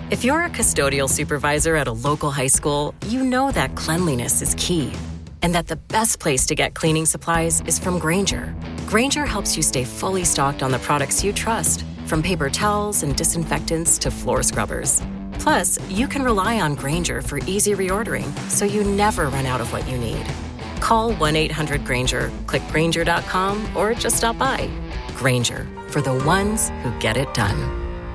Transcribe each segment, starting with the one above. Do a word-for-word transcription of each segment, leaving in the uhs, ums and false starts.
If you're a custodial supervisor at a local high school, you know that cleanliness is key, and that the best place to get cleaning supplies is from Grainger. Grainger helps you stay fully stocked on the products you trust, from paper towels and disinfectants to floor scrubbers. Plus, you can rely on Grainger for easy reordering, so you never run out of what you need. Call one eight hundred Grainger, click Grainger dot com, or just stop by. Grainger, for the ones who get it done.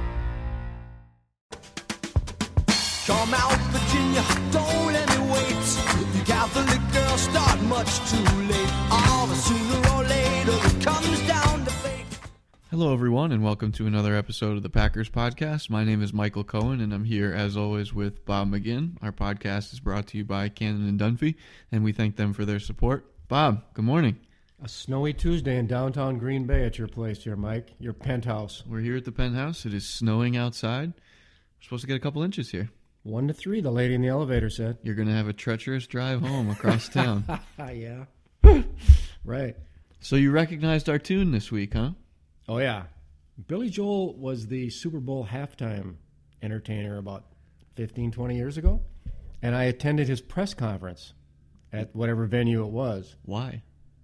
Come out, Virginia, don't let me wait. You Catholic girls start much too late. All the sooner or later it comes down to fate. Hello, everyone, and welcome to another episode of the Packers Podcast. My name is Michael Cohen, and I'm here, as always, with Bob McGinn. Our podcast is brought to you by Cannon and Dunphy, and we thank them for their support. Bob, good morning. A snowy Tuesday in downtown Green Bay at your place here, Mike, your penthouse. We're here at the penthouse. It is snowing outside. We're supposed to get a couple inches here. One to three, the lady in the elevator said. You're going to have a treacherous drive home across town. Yeah. Right. So you recognized our tune this week, huh? Oh, yeah. Billy Joel was the Super Bowl halftime entertainer about fifteen, twenty years ago, and I attended his press conference at whatever venue it was. Why?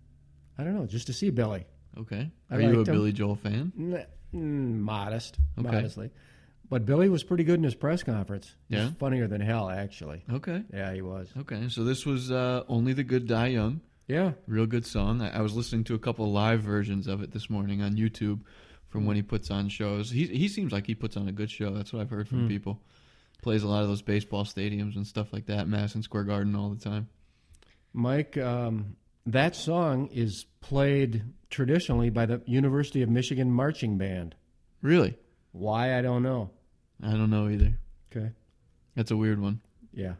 I don't know, just to see Billy. Okay. I Are you a liked him. Billy Joel fan? N- mm, modest, Okay. modestly. But Billy was pretty good in his press conference. He was Yeah? funnier than hell, actually. Okay. Yeah, he was. Okay. So this was uh, Only the Good Die Young. Yeah. Real good song. I, I was listening to a couple of live versions of it this morning on YouTube from when he puts on shows. He he seems like he puts on a good show. That's what I've heard from Hmm. people. Plays a lot of those baseball stadiums and stuff like that, Madison Square Garden all the time. Mike, um, that song is played traditionally by the University of Michigan Marching Band. Really? Why, I don't know. I don't know either. Okay. That's a weird one. Yeah.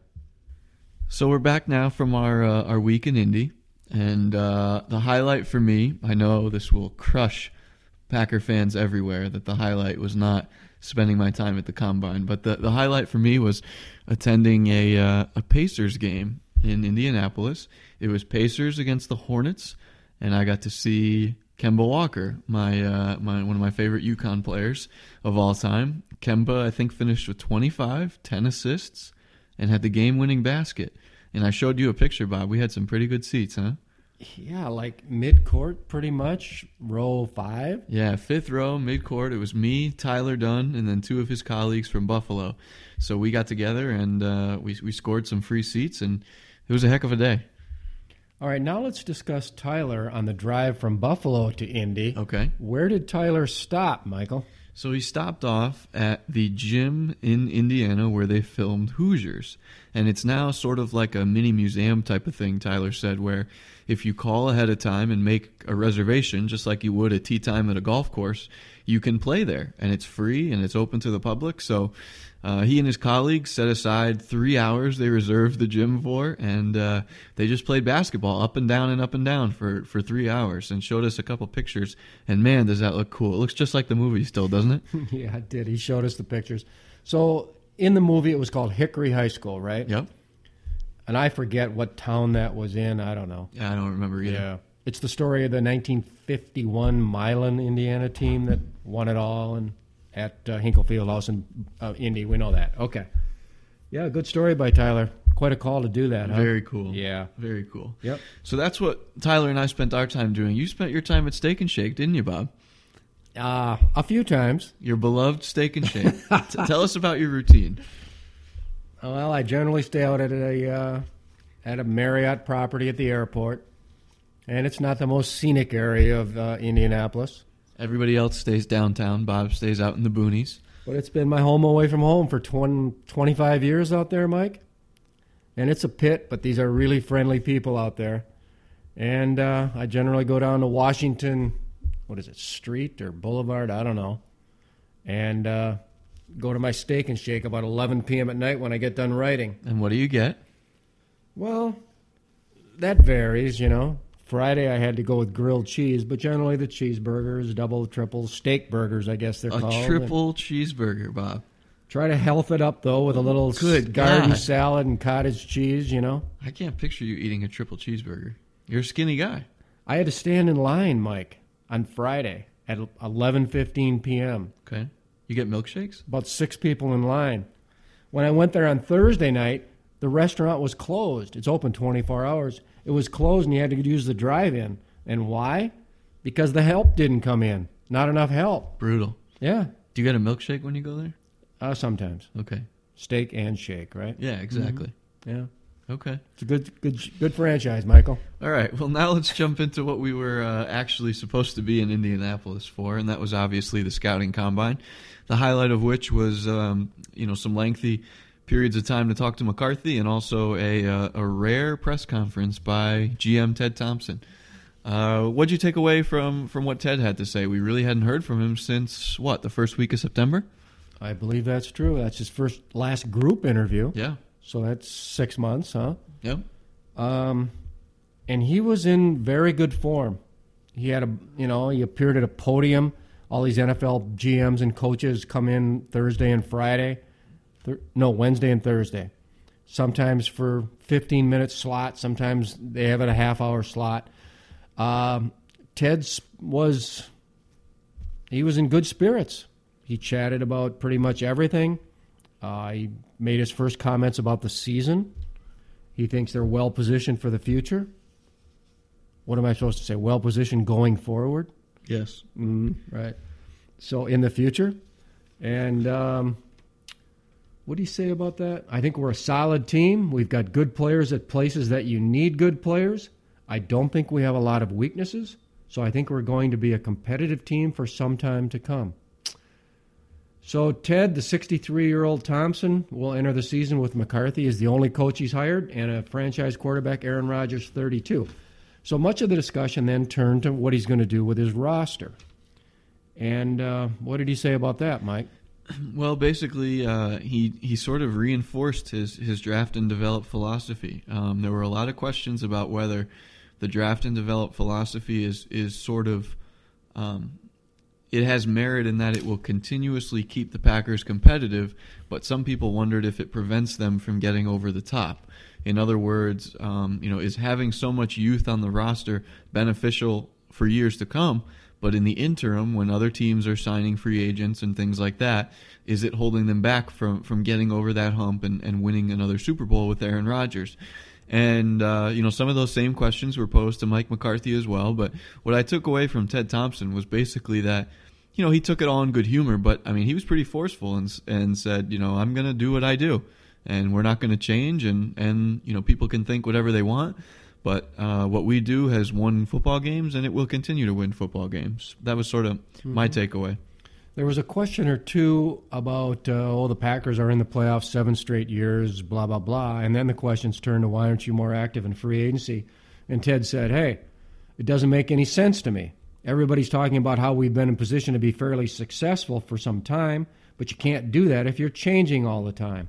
So we're back now from our uh, our week in Indy, and uh, the highlight for me, I know this will crush Packer fans everywhere, that the highlight was not spending my time at the Combine, but the, the highlight for me was attending a uh, a Pacers game in Indianapolis. It was Pacers against the Hornets, and I got to see Kemba Walker, my uh, my one of my favorite UConn players of all time. Kemba, I think, finished with twenty-five, ten assists, and had the game-winning basket. And I showed you a picture, Bob. We had some pretty good seats, huh? Yeah, like mid-court pretty much, row five. Yeah, fifth row, mid-court. It was me, Tyler Dunn, and then two of his colleagues from Buffalo. So we got together, and uh, we we scored some free seats, and it was a heck of a day. All right, now let's discuss Tyler on the drive from Buffalo to Indy. Okay. Where did Tyler stop, Michael? So he stopped off at the gym in Indiana where they filmed Hoosiers. And it's now sort of like a mini museum type of thing, Tyler said, where if you call ahead of time and make a reservation, just like you would a tee time at a golf course, you can play there. And it's free and it's open to the public. So uh, he and his colleagues set aside three hours they reserved the gym for, and uh, they just played basketball up and down and up and down for, for three hours and showed us a couple pictures. And, man, does that look cool. It looks just like the movie still, doesn't it? Yeah, it did. He showed us the pictures. So in the movie, it was called Hickory High School, right? Yep. And I forget what town that was in. I don't know. Yeah, I don't remember either. Yeah. It's the story of the nineteen fifty-one Milan, Indiana team that won it all and at uh, Hinkle Fieldhouse in uh, Indy. We know that. Okay. Yeah, good story by Tyler. Quite a call to do that, huh? Very cool. Yeah. Very cool. Yep. So that's what Tyler and I spent our time doing. You spent your time at Steak and Shake, didn't you, Bob? Uh, a few times. Your beloved Steak and Shake. T- tell us about your routine. Well, I generally stay out at a uh, at a Marriott property at the airport, and it's not the most scenic area of uh, Indianapolis. Everybody else stays downtown. Bob stays out in the boonies. But it's been my home away from home for twenty, twenty-five years out there, Mike. And it's a pit, but these are really friendly people out there. And uh, I generally go down to Washington, what is it, Street or Boulevard? I don't know. And uh, go to my Steak and Shake about eleven p.m. at night when I get done writing. And what do you get? Well, that varies, you know. Friday I had to go with grilled cheese, but generally the cheeseburgers, double, triple, steak burgers, I guess they're A called. triple cheeseburger, Bob. Try to health it up, though, with a little Good garden God. salad and cottage cheese, you know. I can't picture you eating a triple cheeseburger. You're a skinny guy. I had to stand in line, Mike, on Friday at eleven fifteen p.m. Okay. You get milkshakes? About six people in line. When I went there on Thursday night, the restaurant was closed. It's open twenty-four hours. It was closed, and you had to use the drive-in. And why? Because the help didn't come in. Not enough help. Brutal. Yeah. Do you get a milkshake when you go there? Uh, sometimes. Okay. Steak and shake, right? Yeah, exactly. Mm-hmm. Yeah. Okay. It's a good, good, good franchise, Michael. All right. Well, now let's jump into what we were uh, actually supposed to be in Indianapolis for, and that was obviously the scouting combine. The highlight of which was, um, you know, some lengthy periods of time to talk to McCarthy, and also a uh, a rare press conference by G M Ted Thompson. Uh, what'd you take away from from what Ted had to say? We really hadn't heard from him since what, the first week of September? I believe that's true. That's his first last group interview. Yeah. So that's six months, huh? Yep. Um, and he was in very good form. He had a, you know, he appeared at a podium. All these N F L G Ms and coaches come in Thursday and Friday. Th- no, Wednesday and Thursday. Sometimes for fifteen minute slot. Sometimes they have it a half hour slot. Um, Ted was, he was in good spirits. He chatted about pretty much everything. Uh, he made his first comments about the season. He thinks they're well positioned for the future. What am I supposed to say? Well positioned going forward? Yes. Mm, right. So in the future. And um, what do you say about that? I think we're a solid team. We've got good players at places that you need good players. I don't think we have a lot of weaknesses. So I think we're going to be a competitive team for some time to come. So Ted, the sixty-three-year-old Thompson, will enter the season with McCarthy as the only coach he's hired, and a franchise quarterback, Aaron Rodgers, thirty-two. So much of the discussion then turned to what he's going to do with his roster. And uh, what did he say about that, Mike? Well, basically, uh, he he sort of reinforced his, his draft and develop philosophy. Um, there were a lot of questions about whether the draft and develop philosophy is is sort of um, it has merit in that it will continuously keep the Packers competitive, but some people wondered if it prevents them from getting over the top. In other words, um, you know, is having so much youth on the roster beneficial for years to come? But in the interim, when other teams are signing free agents and things like that, is it holding them back from, from getting over that hump and, and winning another Super Bowl with Aaron Rodgers? And, uh, you know, some of those same questions were posed to Mike McCarthy as well. But what I took away from Ted Thompson was basically that, you know, he took it all in good humor. But, I mean, he was pretty forceful and, and said, you know, I'm going to do what I do. And we're not going to change. And, and, you know, people can think whatever they want. But uh, what we do has won football games, and it will continue to win football games. That was sort of mm-hmm. my takeaway. There was a question or two about, uh, oh, the Packers are in the playoffs seven straight years, blah, blah, blah. And then the questions turned to, why aren't you more active in free agency? And Ted said, hey, it doesn't make any sense to me. Everybody's talking about how we've been in position to be fairly successful for some time, but you can't do that if you're changing all the time.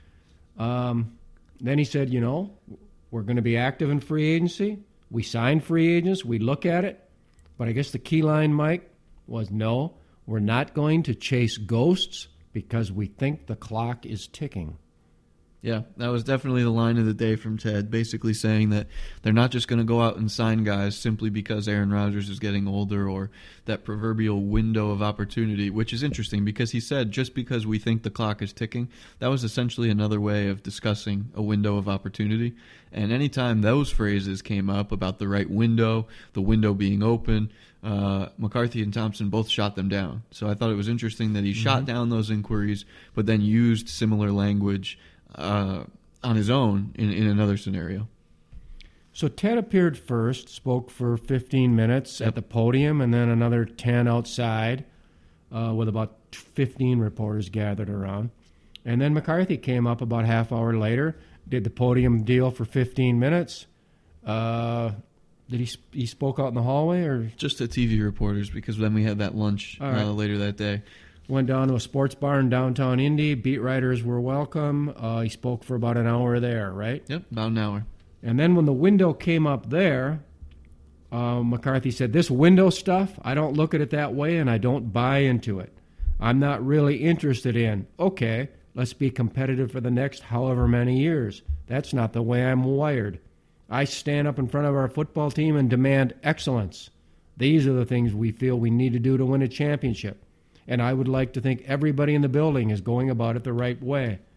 Um, then he said, you know, we're going to be active in free agency. We sign free agents. We look at it. But I guess the key line, Mike, was no, we're not going to chase ghosts because we think the clock is ticking. Yeah, that was definitely the line of the day from Ted, basically saying that they're not just going to go out and sign guys simply because Aaron Rodgers is getting older or that proverbial window of opportunity, which is interesting because he said just because we think the clock is ticking, that was essentially another way of discussing a window of opportunity. And anytime those phrases came up about the right window, the window being open, uh, McCarthy and Thompson both shot them down. So I thought it was interesting that he mm-hmm. shot down those inquiries, but then used similar language Uh, on his own in, in another scenario. So Ted appeared first, spoke for fifteen minutes yep. at the podium, and then another ten outside uh, with about fifteen reporters gathered around. And then McCarthy came up about half hour later, did the podium deal for fifteen minutes. Uh, did he he spoke out in the hallway? Or just to T V reporters, because then we had that lunch right. uh, later that day. Went down to a sports bar in downtown Indy. Beat writers were welcome. Uh, he spoke for about an hour there, right? Yep, about an hour. And then when the window came up there, uh, McCarthy said, this window stuff, I don't look at it that way and I don't buy into it. I'm not really interested in, okay, let's be competitive for the next however many years. That's not the way I'm wired. I stand up in front of our football team and demand excellence. These are the things we feel we need to do to win a championship. And I would like to think everybody in the building is going about it the right way.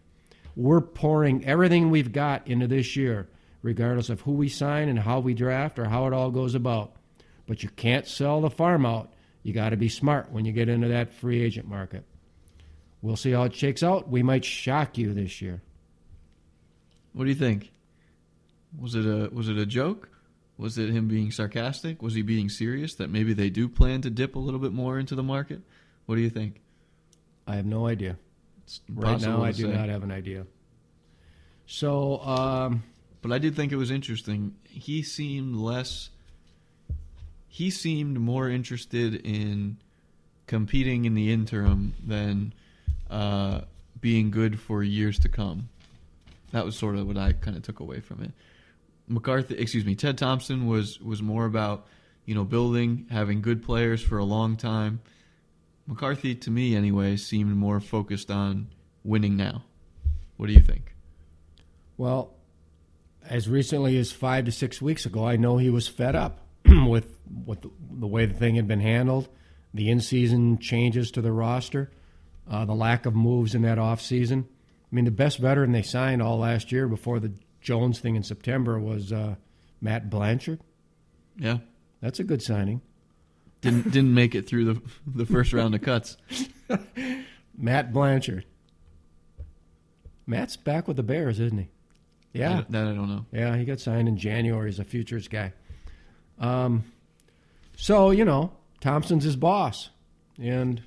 we're pouring everything we've got into this year, regardless of who we sign and how we draft or how it all goes about. But you can't sell the farm out. You got to be smart when you get into that free agent market. We'll see how it shakes out. We might shock you this year. What do you think? Was it a was it a joke? Was it him being sarcastic? Was he being serious that maybe they do plan to dip a little bit more into the market? What do you think? I have no idea. It's Right now, impossible I to do say. not have an idea. So, um, But I did think it was interesting. He seemed less. He seemed more interested in competing in the interim than uh, being good for years to come. That was sort of what I kind of took away from it. McCarthy, excuse me, Ted Thompson was was more about, you know, building, having good players for a long time. McCarthy, to me anyway, seemed more focused on winning now. What do you think? well, as recently as five to six weeks ago, I know he was fed up with, with the, the way the thing had been handled, the in-season changes to the roster, uh, the lack of moves in that offseason. I mean, the best veteran they signed all last year before the Jones thing in September was uh, Matt Blanchard. Yeah, That's a good signing. didn't didn't make it through the the first round of cuts. Matt Blanchard. Matt's back with the Bears, isn't he? Yeah. I, that I don't know. Yeah, he got signed in January as a futures guy. Um, so, you know, Thompson's his boss. And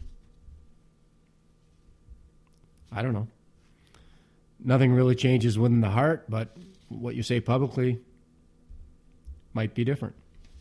I don't know. Nothing really changes within the heart, but what you say publicly might be different.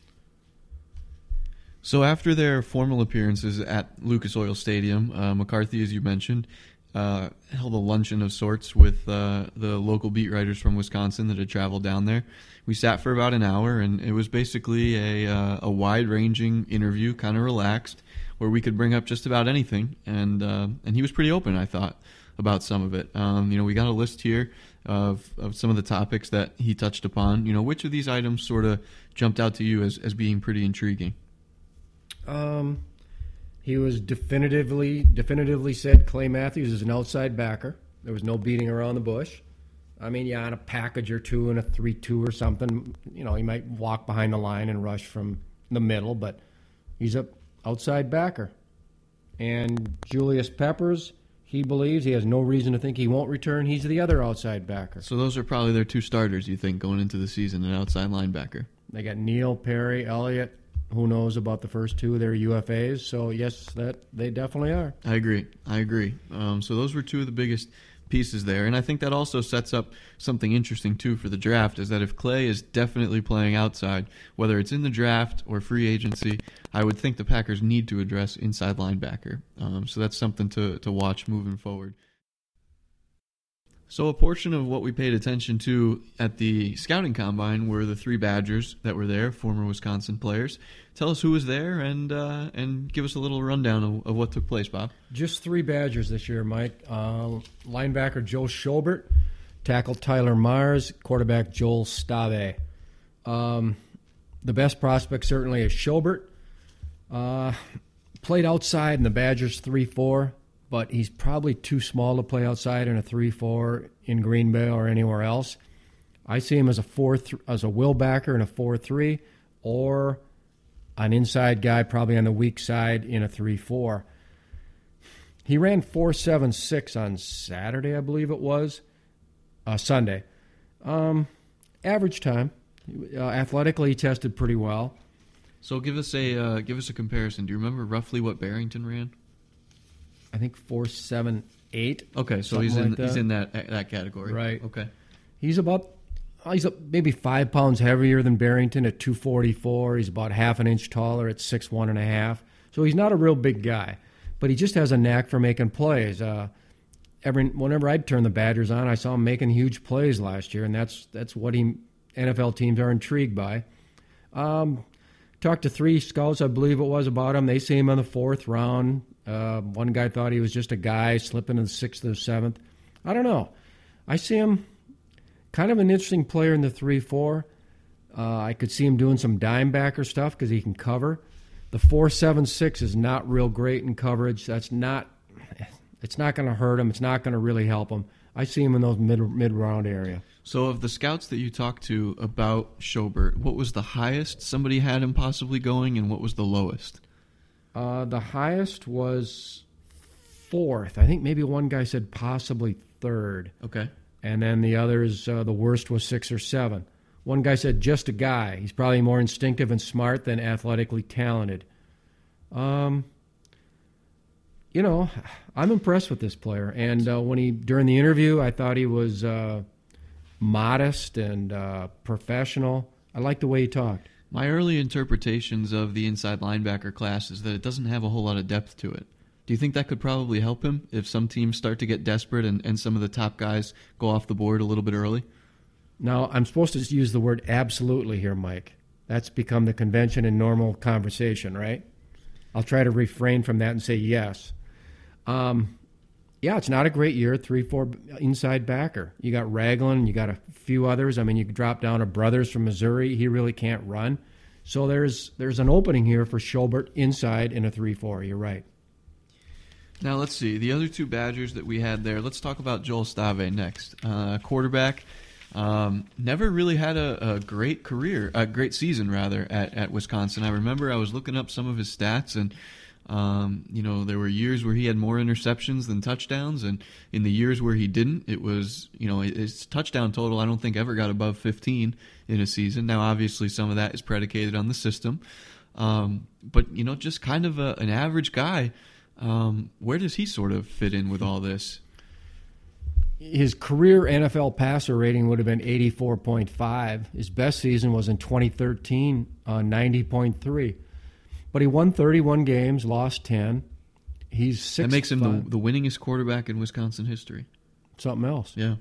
So after their formal appearances at Lucas Oil Stadium, uh, McCarthy, as you mentioned, uh, held a luncheon of sorts with uh, the local beat writers from Wisconsin that had traveled down there. We sat for about an hour, and it was basically a, uh, a wide-ranging interview, kind of relaxed, where we could bring up just about anything. And uh, and he was pretty open, I thought, about some of it. Um, you know, we got a list here of, of some of the topics that he touched upon. You know, which of these items sort of jumped out to you as, as being pretty intriguing? Um, he was definitively definitively said Clay Matthews is an outside backer. There was no beating around the bush. I mean, yeah, on a package or two and a three two or something, you know, he might walk behind the line and rush from the middle, but he's a outside backer. And Julius Peppers, he believes he has no reason to think he won't return. He's the other outside backer. So those are probably their two starters, you think, going into the season, an outside linebacker. They got Neal, Perry, Elliott. Who knows about the first two? They're U F As. So, yes, that they definitely are. I agree. I agree. Um, so those were two of the biggest pieces there. And I think that also sets up something interesting, too, for the draft, is that if Clay is definitely playing outside, whether it's in the draft or free agency, I would think the Packers need to address inside linebacker. Um, so that's something to, to watch moving forward. So a portion of what we paid attention to at the scouting combine were the three Badgers that were there, former Wisconsin players. Tell us who was there and uh, and give us a little rundown of, of what took place, Bob. Just three Badgers this year, Mike. Uh, linebacker Joe Schobert, tackle Tyler Mars, quarterback Joel Stave. Um, the best prospect certainly is Schobert. Uh, played outside in the Badgers three four. But he's probably too small to play outside in a three four in Green Bay or anywhere else. I see him as a four th- as a will backer in a four three, or an inside guy probably on the weak side in a three four. He ran four seven six on Saturday, I believe it was, uh, Sunday. Um, average time. Uh, athletically, he tested pretty well. So give us a uh, give us a comparison. Do you remember roughly what Barrington ran? I think four seven eight. Okay, so Something he's in like that. he's in that that category. Right. Okay. He's about he's maybe five pounds heavier than Barrington at two forty-four. He's about half an inch taller at six one and a half. So he's not a real big guy, but he just has a knack for making plays. Uh, every whenever I'd turn the Badgers on, I saw him making huge plays last year, and that's that's what he N F L teams are intrigued by. Um, talked to three scouts, I believe it was, about him. They see him in the fourth round. Uh, one guy thought he was just a guy slipping in the sixth or seventh. I don't know. I see him kind of an interesting player in the three four. Uh, I could see him doing some dime backer stuff because he can cover. The four seven six is not real great in coverage. That's not. It's not going to hurt him. It's not going to really help him. I see him in those mid mid round area. So of the scouts that you talked to about Schobert, what was the highest somebody had him possibly going, and what was the lowest? Uh, the highest was fourth. I think maybe one guy said possibly third. Okay. And then the others, uh, the worst was six or seven. One guy said just a guy. He's probably more instinctive and smart than athletically talented. Um, you know, I'm impressed with this player. And uh, when he during the interview, I thought he was uh, modest and uh, professional. I liked the way he talked. My early interpretations of the inside linebacker class is that it doesn't have a whole lot of depth to it. Do you think that could probably help him if some teams start to get desperate and, and some of the top guys go off the board a little bit early? Now, I'm supposed to use the word absolutely here, Mike. That's become the convention in normal conversation, right? I'll try to refrain from that and say yes. Um, yeah, it's not a great year, three four inside backer. You got Ragland, you got a few others. I mean, you could drop down to Brothers from Missouri. He really can't run. So there's there's an opening here for Schobert inside in a three four. You're right. Now, let's see. The other two Badgers that we had there, let's talk about Joel Stave next. Uh, quarterback, um, never really had a, a great career, a great season, rather, at, at Wisconsin. I remember I was looking up some of his stats, and um, you know, there were years where he had more interceptions than touchdowns, and in the years where he didn't, it was, you know, his touchdown total, I don't think ever got above fifteen in a season. Now, obviously, some of that is predicated on the system, um, but, you know, just kind of a, an average guy. Um, where does he sort of fit in with all this? His career N F L passer rating would have been eighty-four point five. His best season was in twenty thirteen, uh, ninety point three. But he won thirty-one games, lost ten. He's six. That makes him the, the winningest quarterback in Wisconsin history. Something else. Yeah.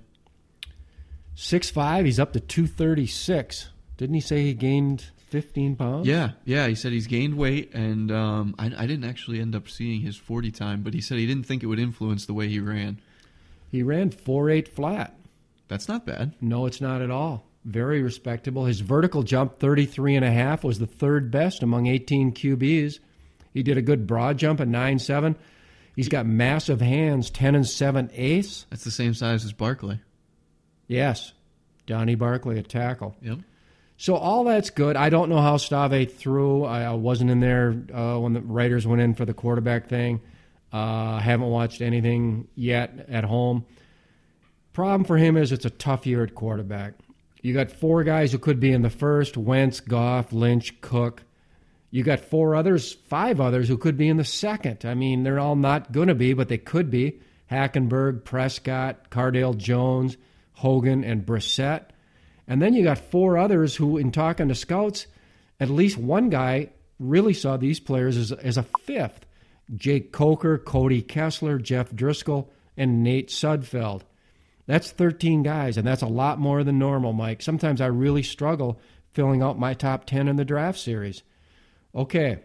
six five, he's up to two thirty-six. Didn't he say he gained fifteen pounds? Yeah, yeah. He said he's gained weight, and um, I, I didn't actually end up seeing his forty time, but he said he didn't think it would influence the way he ran. He ran four eight flat. That's not bad. No, it's not at all. Very respectable. His vertical jump, thirty-three and a half, was the third best among eighteen Q Bs. He did a good broad jump at nine seven. He's got massive hands, ten and seven eighths. That's the same size as Barkley. Yes. Donnie Barkley at tackle. Yep. So all that's good. I don't know how Stave threw. I, I wasn't in there uh, when the writers went in for the quarterback thing. I uh, haven't watched anything yet at home. Problem for him is it's a tough year at quarterback. You got four guys who could be in the first: Wentz, Goff, Lynch, Cook. You got four others, five others who could be in the second. I mean, they're all not going to be, but they could be. Hackenberg, Prescott, Cardale Jones, Hogan, and Brissett. And then you got four others who, in talking to scouts, at least one guy really saw these players as, as a fifth. Jake Coker, Cody Kessler, Jeff Driscoll, and Nate Sudfeld. That's thirteen guys, and that's a lot more than normal, Mike. Sometimes I really struggle filling out my top ten in the draft series. Okay.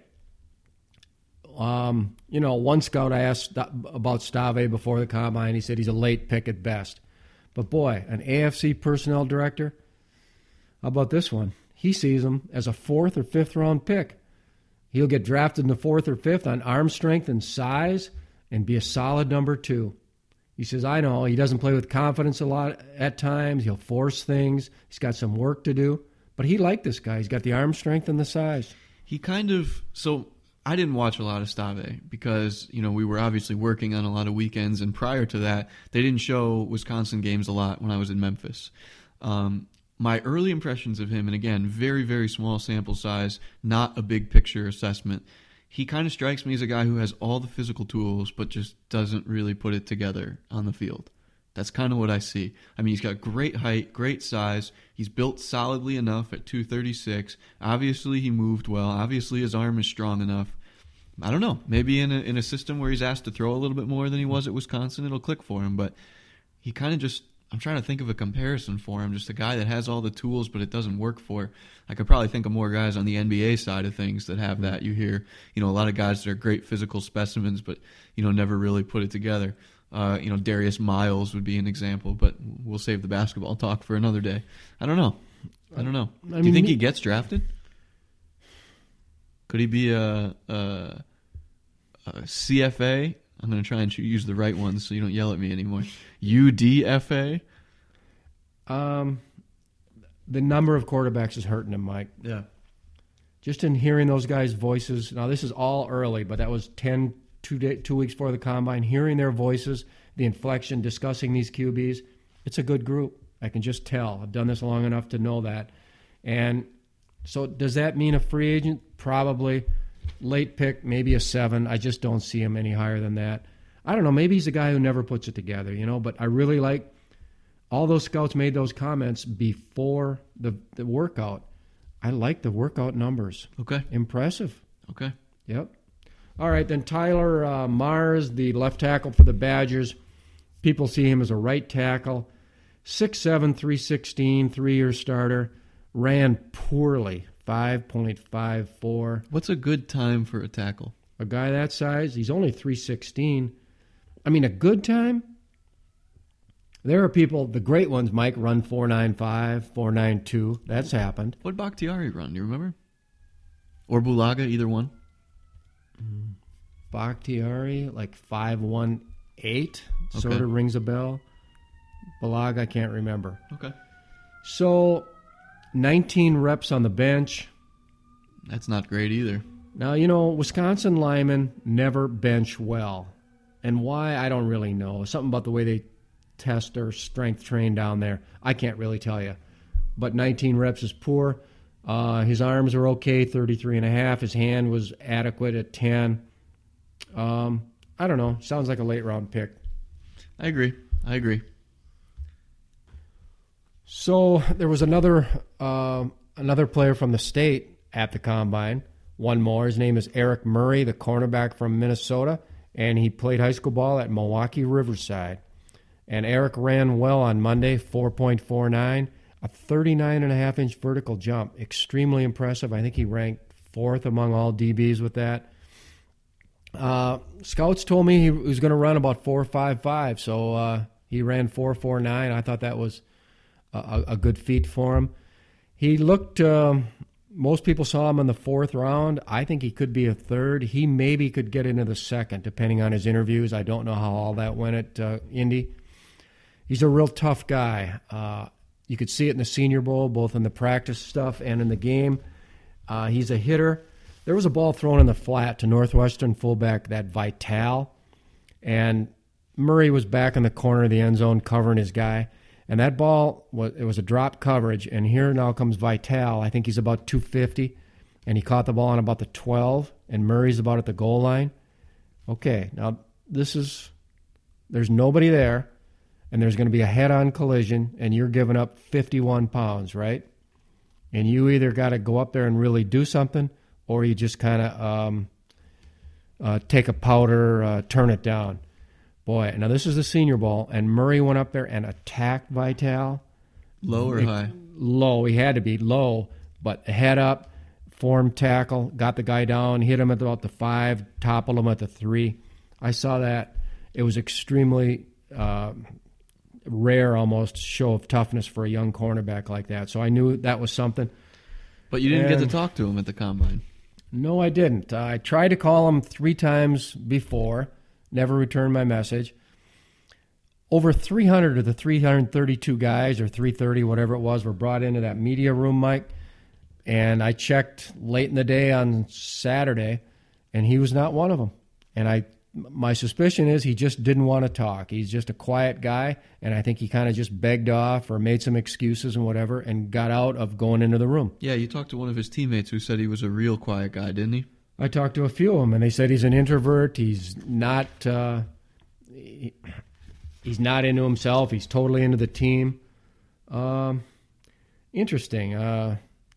Um, you know, one scout I asked about Stave before the combine. He said he's a late pick at best. But boy, an A F C personnel director, how about this one? He sees him as a fourth or fifth round pick. He'll get drafted in the fourth or fifth on arm strength and size and be a solid number two. He says, I know, he doesn't play with confidence a lot at times. He'll force things. He's got some work to do. But he liked this guy. He's got the arm strength and the size. He kind of, so I didn't watch a lot of Stave because, you know, we were obviously working on a lot of weekends, and prior to that, they didn't show Wisconsin games a lot when I was in Memphis. Um, my early impressions of him, and again, very, very small sample size, not a big picture assessment, he kind of strikes me as a guy who has all the physical tools but just doesn't really put it together on the field. That's kind of what I see. I mean, he's got great height, great size. He's built solidly enough at two thirty-six. Obviously, he moved well. Obviously, his arm is strong enough. I don't know. Maybe in a, in a system where he's asked to throw a little bit more than he was at Wisconsin, it'll click for him. But he kind of just, I'm trying to think of a comparison for him. Just a guy that has all the tools, but it doesn't work for. I could probably think of more guys on the N B A side of things that have that. You hear, you know, a lot of guys that are great physical specimens, but, you know, never really put it together. Uh, you know, Darius Miles would be an example, but we'll save the basketball talk for another day. I don't know. I don't know. I Do you mean, think he gets drafted? Could he be a, a, a C F A I'm going to try and use the right ones so you don't yell at me anymore. U D F A? Um, the number of quarterbacks is hurting him, Mike. Yeah. Just in hearing those guys' voices. Now, this is all early, but that was ten, two, day, two weeks before the Combine. Hearing their voices, the inflection, discussing these Q Bs, it's a good group. I can just tell. I've done this long enough to know that. And so does that mean a free agent? Probably. Late pick, maybe a seven. I just don't see him any higher than that. I don't know. Maybe he's a guy who never puts it together, you know, but I really like all those scouts made those comments before the, the workout. I like the workout numbers. Okay. Impressive. Okay. Yep. All right, then Tyler uh, Mars, the left tackle for the Badgers. People see him as a right tackle. six seven, three sixteen, three-year starter. Ran poorly, five point five four. What's a good time for a tackle? A guy that size, he's only three sixteen. I mean, a good time? There are people, the great ones, Mike, run four ninety-five, four ninety-two. That's happened. What did Bakhtiari run? Do you remember? Or Bulaga, either one? Bakhtiari, like five one eight, Okay. sort of rings a bell. Bulaga, I can't remember. Okay. So, nineteen reps on the bench. That's not great either. Now, you know, Wisconsin linemen never bench well. And why, I don't really know. Something about the way they test their strength train down there. I can't really tell you. But nineteen reps is poor. Uh, his arms are okay, thirty-three and a half. His hand was adequate at ten. Um, I don't know. Sounds like a late round pick. I agree. I agree. So there was another uh, another player from the state at the Combine. One more. His name is Eric Murray, the cornerback from Minnesota, and he played high school ball at Milwaukee Riverside. And Eric ran well on Monday, four point four nine, a thirty-nine and a half inch vertical jump. Extremely impressive. I think he ranked fourth among all D Bs with that. Uh, scouts told me he was going to run about four five five, so uh, he ran four four nine. I thought that was a, a good feat for him. He looked, um, most people saw him in the fourth round. I think he could be a third. He maybe could get into the second, depending on his interviews. I don't know how all that went at uh, Indy. He's a real tough guy. Uh, you could see it in the Senior Bowl, both in the practice stuff and in the game. Uh, he's a hitter. There was a ball thrown in the flat to Northwestern fullback, that Vital, and Murray was back in the corner of the end zone covering his guy. And that ball, was it was a drop coverage, and here now comes Vital. I think he's about two fifty, and he caught the ball on about the twelve, and Murray's about at the goal line. Okay, now this is, there's nobody there, and there's going to be a head-on collision, and you're giving up fifty-one pounds, right? And you either got to go up there and really do something, or you just kind of um, uh, take a powder, uh, turn it down. Boy, now this is the Senior Bowl, and Murray went up there and attacked Vital. Low or It- high? Low. He had to be low, but head up, form tackle, got the guy down, hit him at about the five, toppled him at the three. I saw that. It was extremely uh, rare, almost, show of toughness for a young cornerback like that. So I knew that was something. But you didn't get to And- talk to him at the Combine. No, I didn't. I tried to call him three times before, never returned my message. Over three hundred of the three hundred thirty-two guys, or three thirty, whatever it was, were brought into that media room, Mike. And I checked late in the day on Saturday, and he was not one of them. And I, my suspicion is he just didn't want to talk. He's just a quiet guy, and I think he kind of just begged off or made some excuses and whatever and got out of going into the room. Yeah, you talked to one of his teammates who said he was a real quiet guy, didn't he? I talked to a few of them, and they said he's an introvert. He's not. Uh, he, he's not into himself. He's totally into the team. Um, interesting. Uh,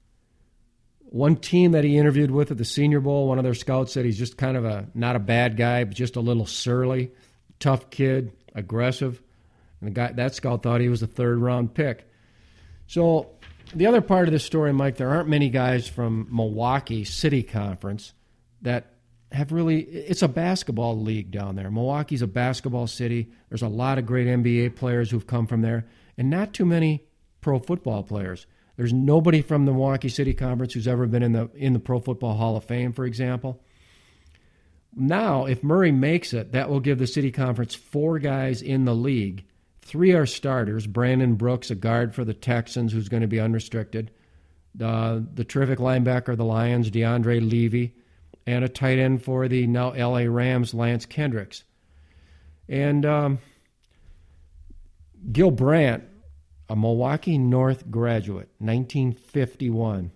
one team that he interviewed with at the Senior Bowl, one of their scouts said he's just kind of a not a bad guy, but just a little surly, tough kid, aggressive. And the guy that scout thought he was a third round pick. So the other part of this story, Mike, there aren't many guys from Milwaukee City Conference that have really, it's a basketball league down there. Milwaukee's a basketball city. There's a lot of great N B A players who've come from there, and not too many pro football players. There's nobody from the Milwaukee City Conference who's ever been in the in the Pro Football Hall of Fame, for example. Now, if Murray makes it, that will give the City Conference four guys in the league. Three are starters. Brandon Brooks, a guard for the Texans, who's going to be unrestricted. Uh, the terrific linebacker of the Lions, DeAndre Levy, and a tight end for the now L A Rams, Lance Kendricks. And um, Gil Brandt, a Milwaukee North graduate, nineteen fifty-one.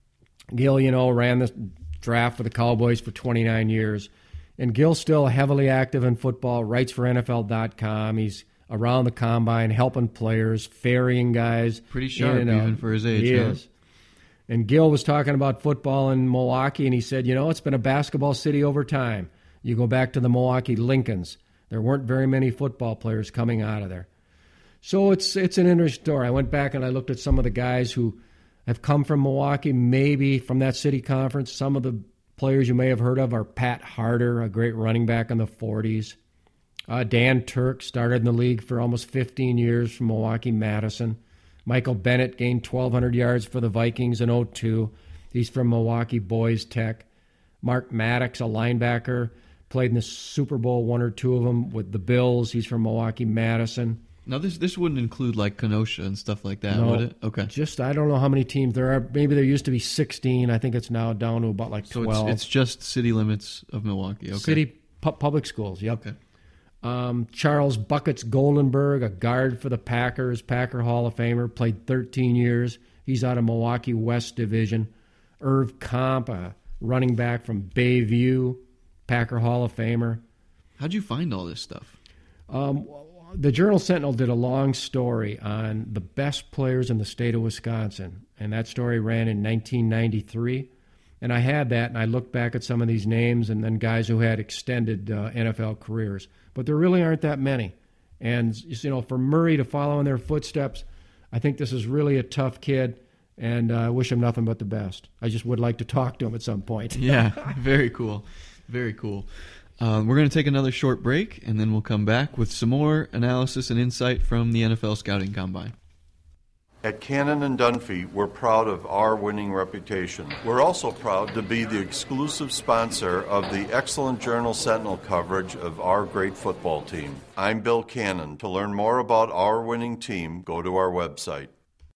Gil, you know, ran the draft for the Cowboys for twenty-nine years. And Gil's still heavily active in football, writes for N F L dot com. He's around the combine, helping players, ferrying guys. Pretty sharp, even for his age. He huh? is. And Gil was talking about football in Milwaukee, and he said, you know, it's been a basketball city over time. You go back to the Milwaukee Lincolns. There weren't very many football players coming out of there. So it's it's an interesting story. I went back and I looked at some of the guys who have come from Milwaukee, maybe from that city conference. Some of the players you may have heard of are Pat Harder, a great running back in the forties. Uh, Dan Turk started in the league for almost fifteen years from Milwaukee Madison. Michael Bennett gained twelve hundred yards for the Vikings in oh two. He's from Milwaukee Boys Tech. Mark Maddox, a linebacker, played in the Super Bowl, one or two of them with the Bills. He's from Milwaukee Madison. Now, this this wouldn't include like Kenosha and stuff like that, No, would it? Okay. Just, I don't know how many teams there are. Maybe there used to be sixteen. I think it's now down to about like So twelve. it's, it's just city limits of Milwaukee. Okay. City pu- public schools, yep. Okay. Um, Charles Buckets Goldenberg, a guard for the Packers, Packer Hall of Famer, played thirteen years. He's out of Milwaukee West Division. Irv Comp, a running back from Bayview, Packer Hall of Famer. How'd you find all this stuff? Um, the Journal Sentinel did a long story on the best players in the state of Wisconsin, and that story ran in nineteen ninety-three. And I had that, and I looked back at some of these names and then guys who had extended uh, N F L careers. But there really aren't that many. And, you know, for Murray to follow in their footsteps, I think this is really a tough kid, and I uh, wish him nothing but the best. I just would like to talk to him at some point. Yeah, very cool. Very cool. Um, we're going to take another short break, and then we'll come back with some more analysis and insight from the N F L Scouting Combine. At Cannon and Dunphy, we're proud of our winning reputation. We're also proud to be the exclusive sponsor of the excellent Journal Sentinel coverage of our great football team. I'm Bill Cannon. To learn more about our winning team, go to our website.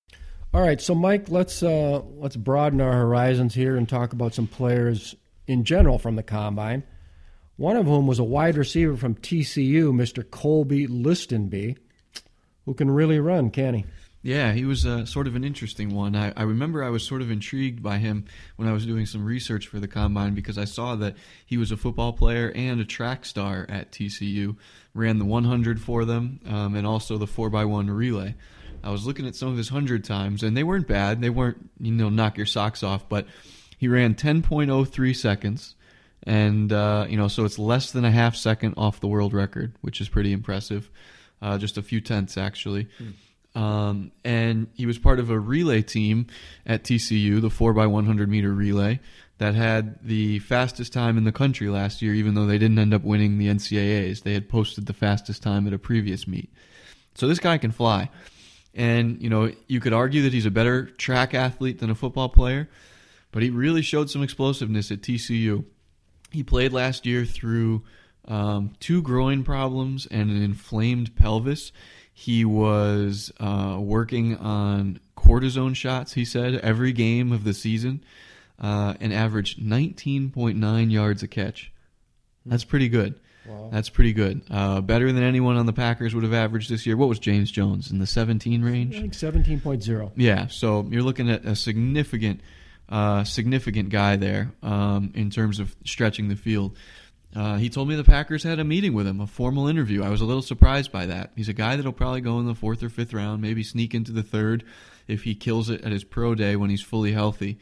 All right, so Mike, let's uh, let's broaden our horizons here and talk about some players in general from the Combine. One of whom was a wide receiver from T C U, Mister Colby Listenby, who can really run, can he? Yeah, he was uh, sort of an interesting one. I, I remember I was sort of intrigued by him when I was doing some research for the Combine because I saw that he was a football player and a track star at T C U, ran the one hundred for them, um, and also the four by one relay. I was looking at some of his one hundred times, and they weren't bad. They weren't, you know, knock your socks off, but he ran ten point oh three seconds, and, uh, you know, so it's less than a half second off the world record, which is pretty impressive. Uh, just a few tenths, actually. Hmm. Um, and he was part of a relay team at T C U, the four by one hundred meter relay, that had the fastest time in the country last year, even though they didn't end up winning the N C double A's. They had posted the fastest time at a previous meet. So this guy can fly. And, you know, you could argue that he's a better track athlete than a football player, but he really showed some explosiveness at T C U. He played last year through um, two groin problems and an inflamed pelvis. He was uh, working on cortisone shots, he said, every game of the season, uh, and averaged nineteen point nine yards a catch. That's pretty good. Wow. That's pretty good. Uh, better than anyone on the Packers would have averaged this year. What was James Jones, in the seventeen range? I think seventeen point oh. Yeah, so you're looking at a significant, uh, significant guy there um, in terms of stretching the field. Uh, he told me the Packers had a meeting with him, a formal interview. I was a little surprised by that. He's a guy that'll probably go in the fourth or fifth round, maybe sneak into the third if he kills it at his pro day when he's fully healthy.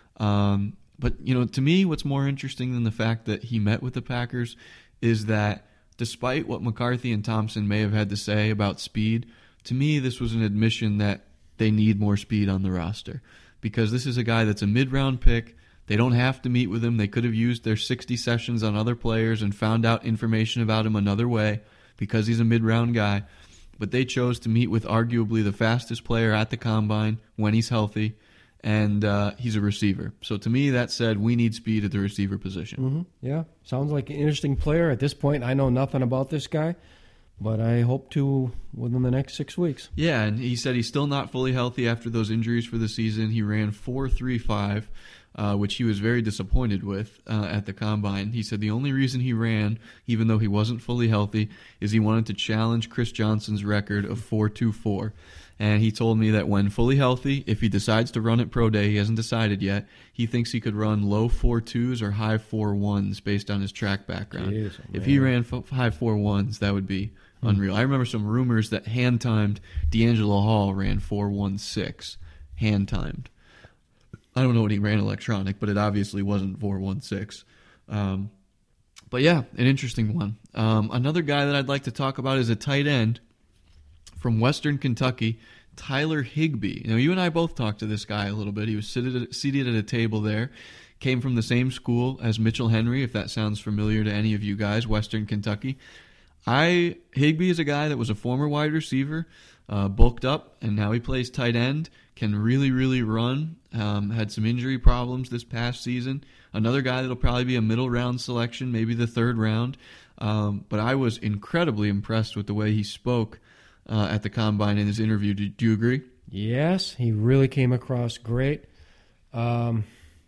Um, but, you know, to me, what's more interesting than the fact that he met with the Packers is that despite what McCarthy and Thompson may have had to say about speed, to me this was an admission that they need more speed on the roster because this is a guy that's a mid-round pick. They don't have to meet with him. They could have used their sixty sessions on other players and found out information about him another way because he's a mid-round guy. But they chose to meet with arguably the fastest player at the Combine when he's healthy and uh, he's a receiver. So to me, that said, we need speed at the receiver position. Mm-hmm. Yeah, sounds like an interesting player. At this point, I know nothing about this guy, but I hope to within the next six weeks. Yeah, and he said he's still not fully healthy after those injuries for the season. He ran four three five, uh, which he was very disappointed with uh, at the Combine. He said the only reason he ran, even though he wasn't fully healthy, is he wanted to challenge Chris Johnson's record of four two four. And he told me that when fully healthy, if he decides to run at Pro Day, he hasn't decided yet, he thinks he could run low four twos or high four ones based on his track background. Jeez, if he ran f- high four ones, that would be hmm. unreal. I remember some rumors that hand-timed D'Angelo Hall ran four one six, hand-timed. I don't know what he ran electronic, but it obviously wasn't four one six. Um, but yeah, an interesting one. Um, another guy that I'd like to talk about is a tight end from Western Kentucky, Tyler Higbee. Now, you and I both talked to this guy a little bit. He was seated at, seated at a table there, came from the same school as Mitchell Henry, if that sounds familiar to any of you guys, Western Kentucky. I Higbee is a guy that was a former wide receiver, uh, bulked up, and now he plays tight end, can really, really run, um, had some injury problems this past season. Another guy that'll probably be a middle round selection, maybe the third round. Um, but I was incredibly impressed with the way he spoke Uh, at the Combine in his interview. Do, do you agree? Yes, he really came across great. Um,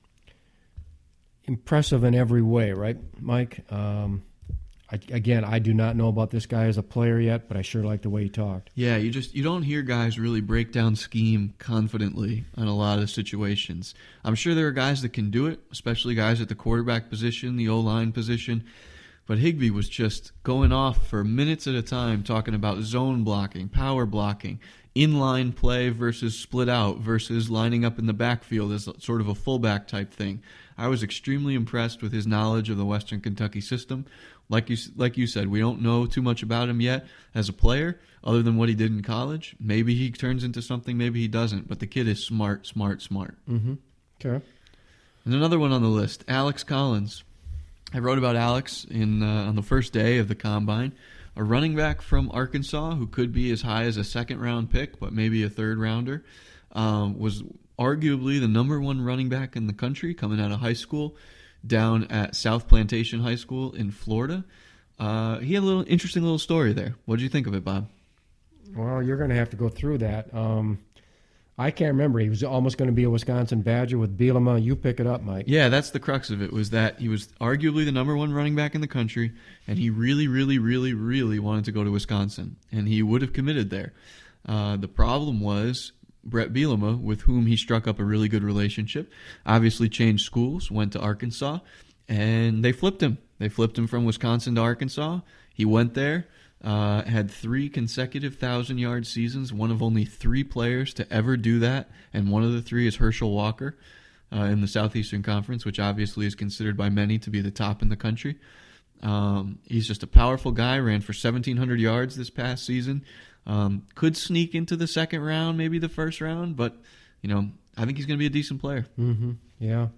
impressive in every way, right, Mike? Um, I, again, I do not know about this guy as a player yet, but I sure like the way he talked. Yeah, you just you don't hear guys really break down scheme confidently in a lot of situations. I'm sure there are guys that can do it, especially guys at the quarterback position, the O-line position. But Higbee was just going off for minutes at a time talking about zone blocking, power blocking, inline play versus split out versus lining up in the backfield as sort of a fullback type thing. I was extremely impressed with his knowledge of the Western Kentucky system. Like you, like you said, we don't know too much about him yet as a player other than what he did in college. Maybe he turns into something, maybe he doesn't. But the kid is smart, smart, smart. Mm-hmm. Okay. And another one on the list, Alex Collins. I wrote about Alex in uh, on the first day of the Combine, a running back from Arkansas who could be as high as a second-round pick, but maybe a third-rounder, um, was arguably the number one running back in the country coming out of high school down at South Plantation High School in Florida. Uh, he had a little interesting little story there. What did you think of it, Bob? Well, you're going to have to go through that. Um I can't remember. He was almost going to be a Wisconsin Badger with Bielema. You pick it up, Mike. Yeah, that's the crux of it, was that he was arguably the number one running back in the country, and he really, really, really, really wanted to go to Wisconsin, and he would have committed there. Uh, the problem was Brett Bielema, with whom he struck up a really good relationship, obviously changed schools, went to Arkansas, and they flipped him. They flipped him from Wisconsin to Arkansas. He went there. Uh, had three consecutive thousand-yard seasons, one of only three players to ever do that, and one of the three is Herschel Walker uh, in the Southeastern Conference, which obviously is considered by many to be the top in the country. Um, he's just a powerful guy, ran for seventeen hundred yards this past season. Um, could sneak into the second round, maybe the first round, but you know, I think he's going to be a decent player. Mm-hmm. Yeah.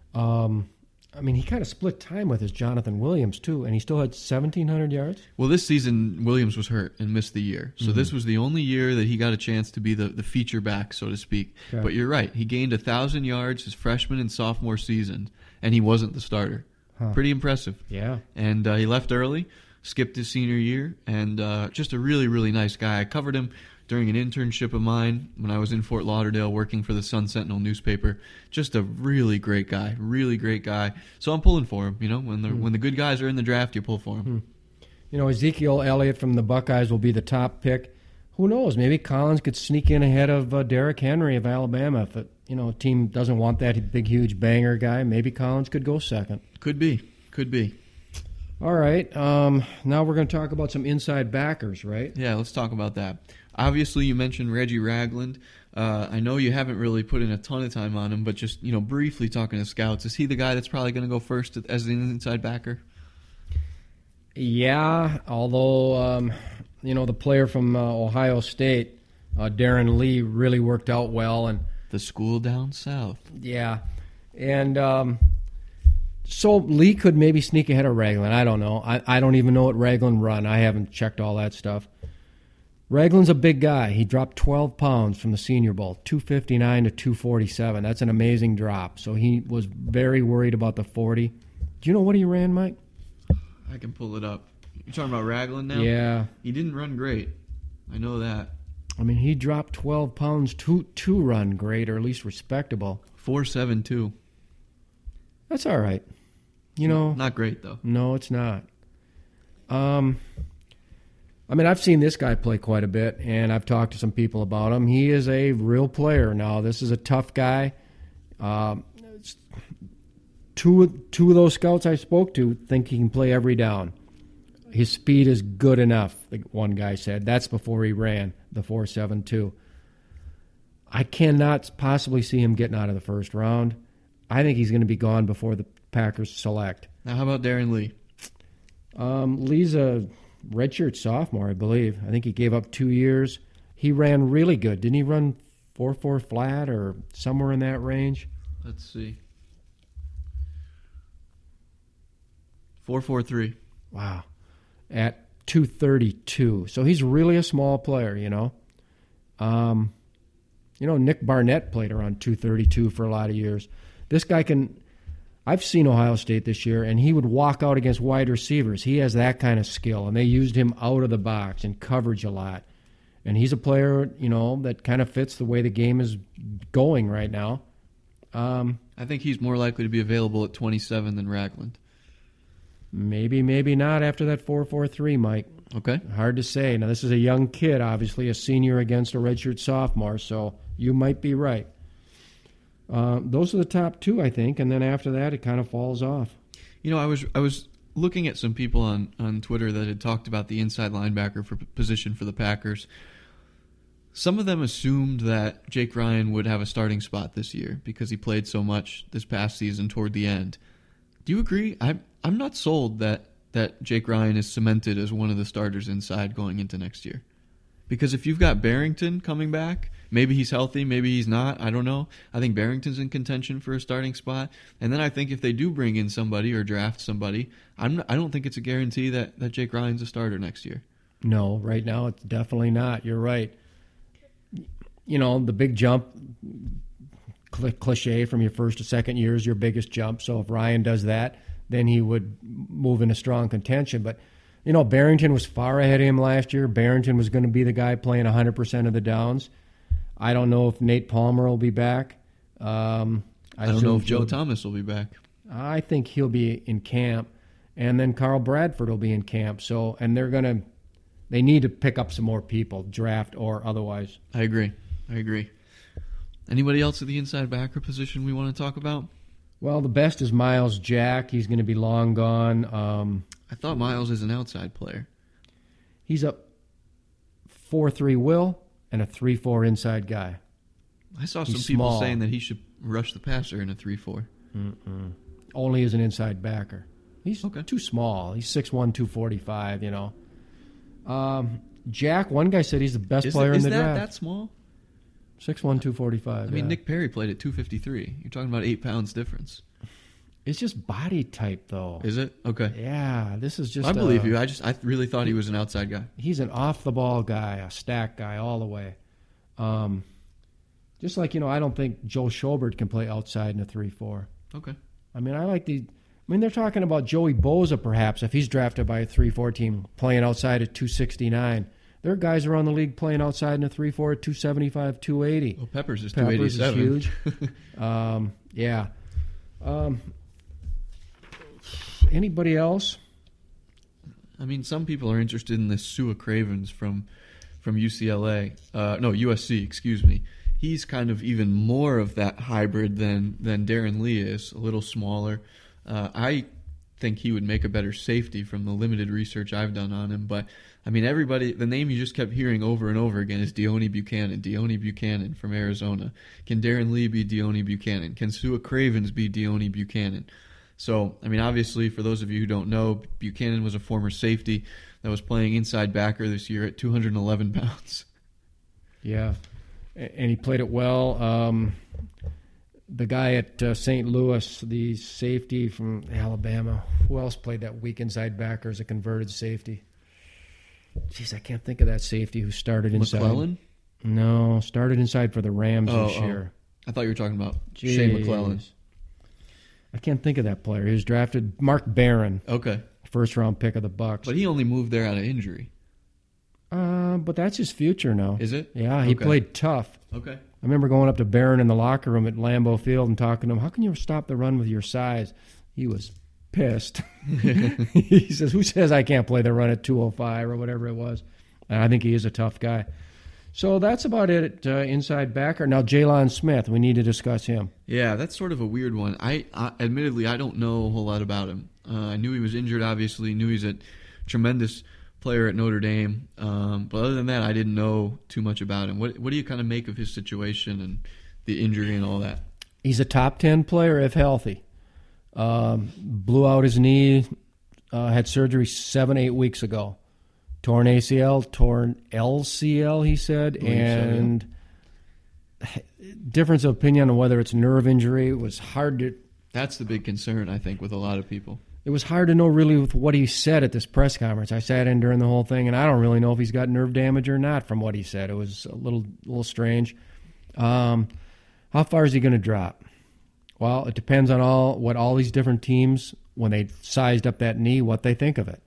Um I mean, he kind of split time with his Jonathan Williams, too, and he still had seventeen hundred yards? Well, this season, Williams was hurt and missed the year. So mm-hmm. this was the only year that he got a chance to be the, the feature back, so to speak. Okay. But you're right. He gained one thousand yards his freshman and sophomore season, and he wasn't the starter. Huh. Pretty impressive. Yeah. And uh, he left early, skipped his senior year, and uh, just a really, really nice guy. I covered him during an internship of mine when I was in Fort Lauderdale working for the Sun-Sentinel newspaper. Just a really great guy, really great guy. So I'm pulling for him. You know, when the hmm. when the good guys are in the draft, you pull for him. Hmm. You know, Ezekiel Elliott from the Buckeyes will be the top pick. Who knows? Maybe Collins could sneak in ahead of uh, Derrick Henry of Alabama. If a you know team doesn't want that big, huge banger guy, maybe Collins could go second. Could be, could be. All right. Um, now we're going to talk about some inside backers, right? Yeah, let's talk about that. Obviously, you mentioned Reggie Ragland. Uh, I know you haven't really put in a ton of time on him, but just you know, briefly talking to scouts, is he the guy that's probably going to go first as an inside backer? Yeah, although um, you know the player from uh, Ohio State, uh, Darren Lee, really worked out well, and the school down south. Yeah, and um, so Lee could maybe sneak ahead of Ragland. I don't know. I, I don't even know what Ragland run. I haven't checked all that stuff. Ragland's a big guy. He dropped twelve pounds from the Senior Bowl, two fifty-nine to two forty-seven. That's an amazing drop. So he was very worried about the forty. Do you know what he ran, Mike? I can pull it up. You're talking about Ragland now? Yeah. He didn't run great. I know that. I mean, he dropped twelve pounds to, to run great, or at least respectable. four seven two. That's all right. You know. Not great, though. No, it's not. Um, I mean, I've seen this guy play quite a bit, and I've talked to some people about him. He is a real player. Now, this is a tough guy. Um, two, two of those scouts I spoke to think he can play every down. His speed is good enough, one guy said. That's before he ran the four seven two. I cannot possibly see him getting out of the first round. I think he's going to be gone before the Packers select. Now, how about Darren Lee? Um, Lee's a redshirt sophomore, I believe. I think he gave up two years. He ran really good. Didn't he run four four flat or somewhere in that range? Let's see. four four three. Wow. At two thirty-two. So he's really a small player, you know. Um, you know, Nick Barnett played around two thirty-two for a lot of years. This guy can... I've seen Ohio State this year, and he would walk out against wide receivers. He has that kind of skill, and they used him out of the box and coverage a lot. And he's a player, you know, that kind of fits the way the game is going right now. Um, I think he's more likely to be available at twenty-seven than Ragland. Maybe, maybe not after that four four three, Mike. Okay. Hard to say. Now, this is a young kid, obviously, a senior against a redshirt sophomore, so you might be right. Uh, those are the top two, I think, and then after that, it kind of falls off. You know, I was I was looking at some people on, on Twitter that had talked about the inside linebacker for position for the Packers. Some of them assumed that Jake Ryan would have a starting spot this year because he played so much this past season toward the end. Do you agree? I'm I'm not sold that, that Jake Ryan is cemented as one of the starters inside going into next year. Because if you've got Barrington coming back, maybe he's healthy, maybe he's not, I don't know. I think Barrington's in contention for a starting spot. And then I think if they do bring in somebody or draft somebody, I'm not, I don't think it's a guarantee that, that Jake Ryan's a starter next year. No, right now it's definitely not. You're right. You know, the big jump, cl- cliche from your first to second year is your biggest jump. So if Ryan does that, then he would move into strong contention. But you know, Barrington was far ahead of him last year. Barrington was going to be the guy playing one hundred percent of the downs. I don't know if Nate Palmer will be back. Um, I, I don't know if Joe Thomas will be back. I think he'll be in camp. And then Carl Bradford will be in camp. So, and they're going to, they need to pick up some more people, draft or otherwise. I agree. I agree. Anybody else at the inside backer position we want to talk about? Well, the best is Miles Jack. He's going to be long gone. Um, I thought Miles is an outside player. He's a four three will and a three four inside guy. I saw He's some people small. saying that he should rush the passer in a three four. Mm-mm. Only as an inside backer. He's okay. too small. He's six one, two forty-five, you know. Um, Jack, one guy said he's the best is player it, in the is that draft. that small? six one, two forty-five. I mean, yeah. Nick Perry played at two fifty-three. You're talking about eight pounds difference. It's just body type, though. Is it? Okay. Yeah, this is just I believe a, you. I just I really thought he was an outside guy. He's an off-the-ball guy, a stack guy all the way. Um, just like, you know, I don't think Joe Schobert can play outside in a three four. Okay. I mean, I like the... I mean, they're talking about Joey Bosa, perhaps, if he's drafted by a three four team, playing outside at two sixty-nine. There are guys around the league playing outside in a three four at two seventy-five, two eighty. Well, Peppers is Peppers two eighty-seven. is huge. um, yeah. Um, anybody else? I mean, some people are interested in this Sua Cravens from from U C L A. Uh, no, U S C, excuse me. He's kind of even more of that hybrid than, than Darren Lee is, a little smaller. Uh, I think he would make a better safety from the limited research I've done on him. But, I mean, everybody, the name you just kept hearing over and over again is Deone Bucannon. Deone Bucannon from Arizona. Can Darren Lee be Deone Bucannon? Can Sua Cravens be Deone Bucannon? So, I mean, obviously, for those of you who don't know, Buchanan was a former safety that was playing inside backer this year at two hundred eleven pounds. Yeah, and he played it well. Um, the guy at uh, Saint Louis, the safety from Alabama, who else played that weak inside backer as a converted safety? Jeez, I can't think of that safety who started inside. McClellan? No, started inside for the Rams Oh, this oh. year. I thought you were talking about Shane McClellan. Jeez. I can't think of that player. He was drafted, Mark Barron, Okay. first round pick of the Bucks. But he only moved there out of injury. Uh, but that's his future now. Is it? Yeah, he Okay. played tough. Okay. I remember going up to Barron in the locker room at Lambeau Field and talking to him, how can you stop the run with your size? He was pissed. He says, who says I can't play the run at two oh five or whatever it was? And I think he is a tough guy. So that's about it at uh, inside backer. Now, Jalen Smith, we need to discuss him. Yeah, that's sort of a weird one. I, I admittedly, I don't know a whole lot about him. Uh, I knew he was injured, obviously. Knew he's a tremendous player at Notre Dame. Um, but other than that, I didn't know too much about him. What What do you kind of make of his situation and the injury and all that? He's a top ten player if healthy. Um, blew out his knee, uh, had surgery seven, eight weeks ago. Torn A C L, torn L C L, he said, Believe so, and difference of opinion on whether it's nerve injury. It was hard to That's the big concern, I think, with a lot of people. it was hard to know really with what he said at this press conference. I sat in during the whole thing, and I don't really know if he's got nerve damage or not from what he said. It was a little little strange. Um, how far is he going to drop? Well, it depends on all what all these different teams, when they sized up that knee, what they think of it.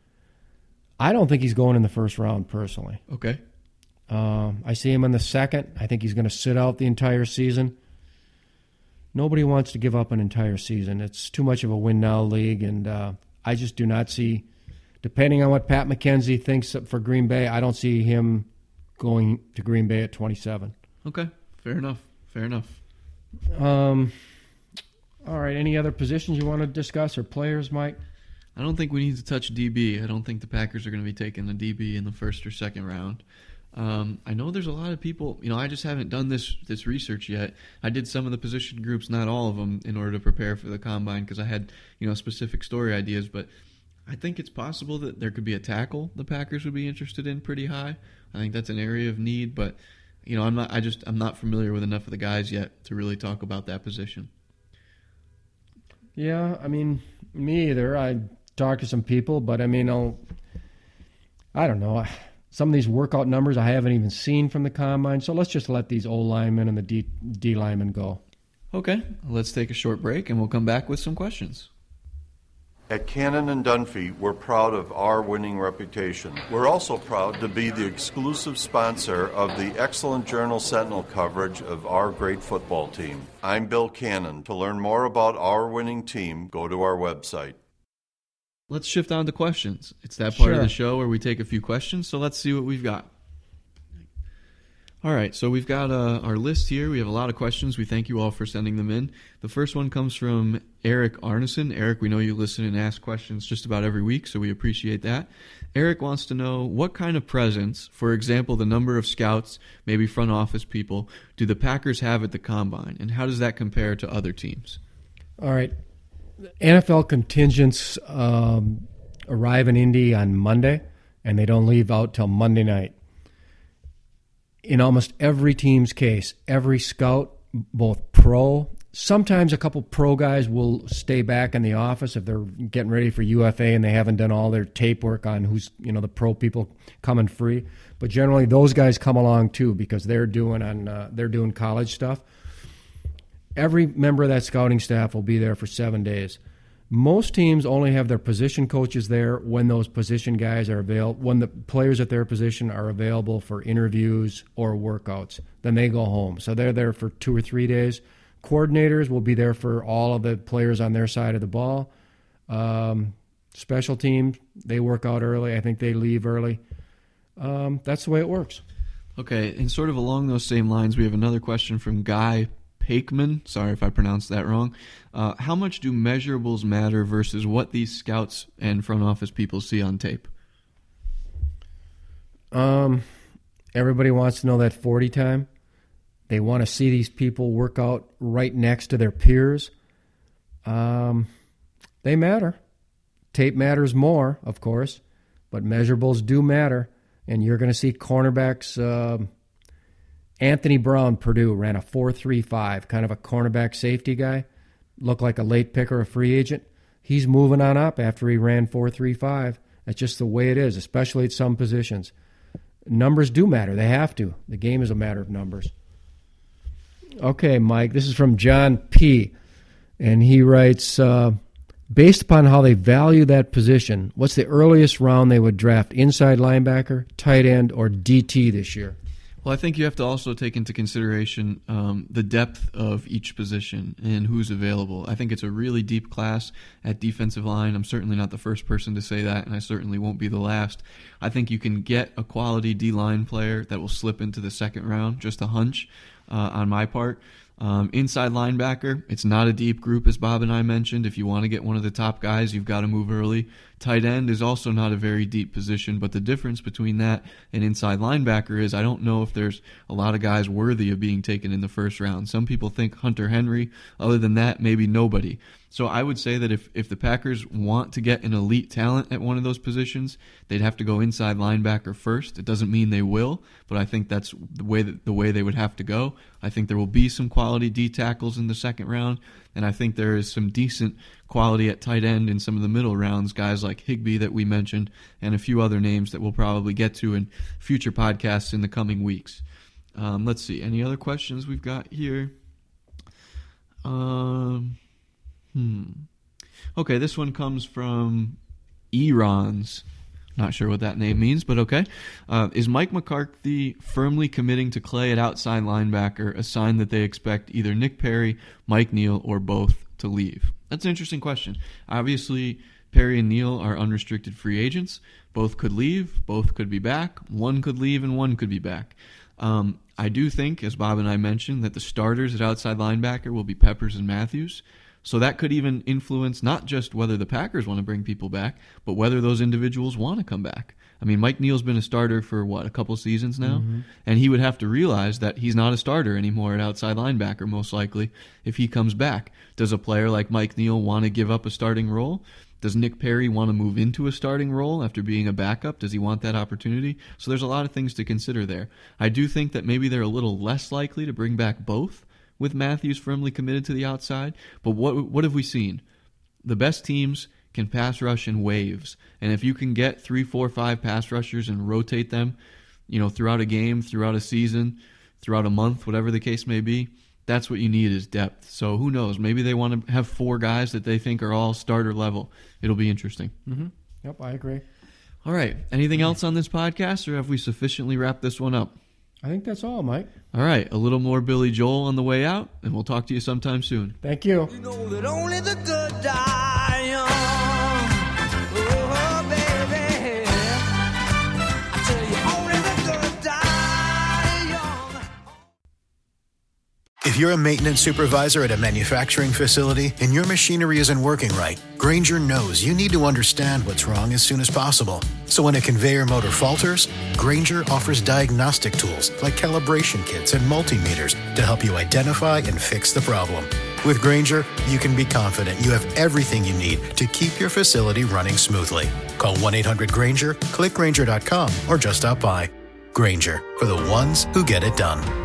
I don't think he's going in the first round, personally. Okay. Um, I see him in the second. I think he's going to sit out the entire season. Nobody wants to give up an entire season. It's too much of a win-now league, and uh, I just do not see, depending on what Pat McKenzie thinks for Green Bay, I don't see him going to Green Bay at twenty-seven. Okay. Fair enough. Fair enough. Um, all right, any other positions you want to discuss or players, Mike? I don't think we need to touch D B. I don't think the Packers are going to be taking a D B in the first or second round. Um, I know there's a lot of people, you know, I just haven't done this this research yet. I did some of the position groups, not all of them, in order to prepare for the Combine because I had, you know, specific story ideas. But I think it's possible that there could be a tackle the Packers would be interested in pretty high. I think that's an area of need, but, you know, I'm not, I just, I'm not familiar with enough of the guys yet to really talk about that position. Yeah, I mean, me either. I talked to some people, but I mean, I'll, I don't know. Some of these workout numbers I haven't even seen from the Combine, so let's just let these O linemen and the D, D linemen go. Okay, let's take a short break and we'll come back with some questions. At Cannon and Dunphy, we're proud of our winning reputation. We're also proud to be the exclusive sponsor of the excellent Journal Sentinel coverage of our great football team. I'm Bill Cannon. To learn more about our winning team, go to our website. Let's shift on to questions. It's that part Sure. of the show where we take a few questions, so let's see what we've got. All right, so we've got uh, our list here. We have a lot of questions. We thank you all for sending them in. The first one comes from Eric Arneson. Eric, we know you listen and ask questions just about every week, so we appreciate that. Eric wants to know what kind of presence, for example, the number of scouts, maybe front office people, do the Packers have at the Combine, and how does that compare to other teams? All right. N F L contingents um, arrive in Indy on Monday, and they don't leave out till Monday night. In almost every team's case, every scout, both pro, sometimes a couple pro guys will stay back in the office if they're getting ready for U F A and they haven't done all their tape work on who's, you know, the pro people coming free. But generally, those guys come along too because they're doing on uh, they're doing college stuff. Every member of that scouting staff will be there for seven days. Most teams only have their position coaches there when those position guys are available, when the players at their position are available for interviews or workouts. Then they go home. So they're there for two or three days. Coordinators will be there for all of the players on their side of the ball. Um, special teams, they work out early. I think they leave early. Um, that's the way it works. Okay, and sort of along those same lines, we have another question from Guy Pakeman. Sorry if I pronounced that wrong. Uh, how much do measurables matter versus what these scouts and front office people see on tape? Um, everybody wants to know that forty time. They want to see these people work out right next to their peers. Um, they matter. Tape matters more, of course, but measurables do matter. And you're going to see cornerbacks. Uh, Anthony Brown, Purdue, ran a four three five, kind of a cornerback safety guy. Looked like a late pick or a free agent. He's moving on up after he ran four three five. That's just the way it is, especially at some positions. Numbers do matter. They have to. The game is a matter of numbers. Okay, Mike, this is from John P., and he writes, uh, based upon how they value that position, what's the earliest round they would draft inside linebacker, tight end, or D T this year? Well, I think you have to also take into consideration um, the depth of each position and who's available. I think it's a really deep class at defensive line. I'm certainly not the first person to say that, and I certainly won't be the last. I think you can get a quality D-line player that will slip into the second round, just a hunch uh, on my part. Um, inside linebacker, it's not a deep group, as Bob and I mentioned. If you want to get one of the top guys, you've got to move early. Tight end is also not a very deep position, but the difference between that and inside linebacker is I don't know if there's a lot of guys worthy of being taken in the first round. Some people think Hunter Henry. Other than that, maybe nobody. So I would say that if, if the Packers want to get an elite talent at one of those positions, they'd have to go inside linebacker first. It doesn't mean they will, but I think that's the way that, the way they would have to go. I think there will be some quality D tackles in the second round, and I think there is some decent quality at tight end in some of the middle rounds, guys like Higbee that we mentioned, and a few other names that we'll probably get to in future podcasts in the coming weeks. Um, let's see, any other questions we've got here? Um... Hmm. Okay, this one comes from Erons. Not sure what that name means, but okay. Uh, is Mike McCarthy firmly committing to Clay at outside linebacker a sign that they expect either Nick Perry, Mike Neal, or both to leave? That's an interesting question. Obviously, Perry and Neal are unrestricted free agents. Both could leave. Both could be back. One could leave and one could be back. Um, I do think, as Bob and I mentioned, that the starters at outside linebacker will be Peppers and Matthews. So that could even influence not just whether the Packers want to bring people back, but whether those individuals want to come back. I mean, Mike Neal's been a starter for, what, a couple seasons now? Mm-hmm. And he would have to realize that he's not a starter anymore at outside linebacker, most likely, if he comes back. Does a player like Mike Neal want to give up a starting role? Does Nick Perry want to move into a starting role after being a backup? Does he want that opportunity? So there's a lot of things to consider there. I do think that maybe they're a little less likely to bring back both, with Matthews firmly committed to the outside. But what what have we seen? The best teams can pass rush in waves. And if you can get three, four, five pass rushers and rotate them, you know, throughout a game, throughout a season, throughout a month, whatever the case may be, that's what you need is depth. So who knows? Maybe they want to have four guys that they think are all starter level. It'll be interesting. Mm-hmm. Yep, I agree. All right. Anything else on this podcast, or have we sufficiently wrapped this one up? I think that's all, Mike. All right, a little more Billy Joel on the way out, and we'll talk to you sometime soon. Thank you. You know that only the good die young. Oh, baby. I tell you, only the good die young. If you're a maintenance supervisor at a manufacturing facility and your machinery isn't working right, Grainger knows you need to understand what's wrong as soon as possible. So when a conveyor motor falters, Grainger offers diagnostic tools like calibration kits and multimeters to help you identify and fix the problem. With Grainger, you can be confident you have everything you need to keep your facility running smoothly. Call one eight hundred Grainger, click Grainger dot com, or just stop by. Grainger, for the ones who get it done.